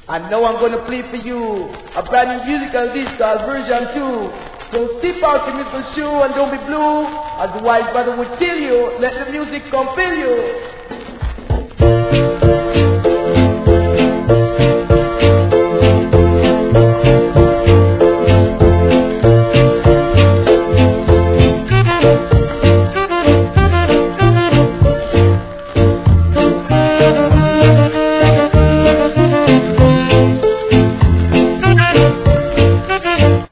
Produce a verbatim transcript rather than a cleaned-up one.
And now I'm gonna play for you a brand new musical disc called version two. So step out your little shoe and don't be blue. As the wise brother would tell you, let the music compel you.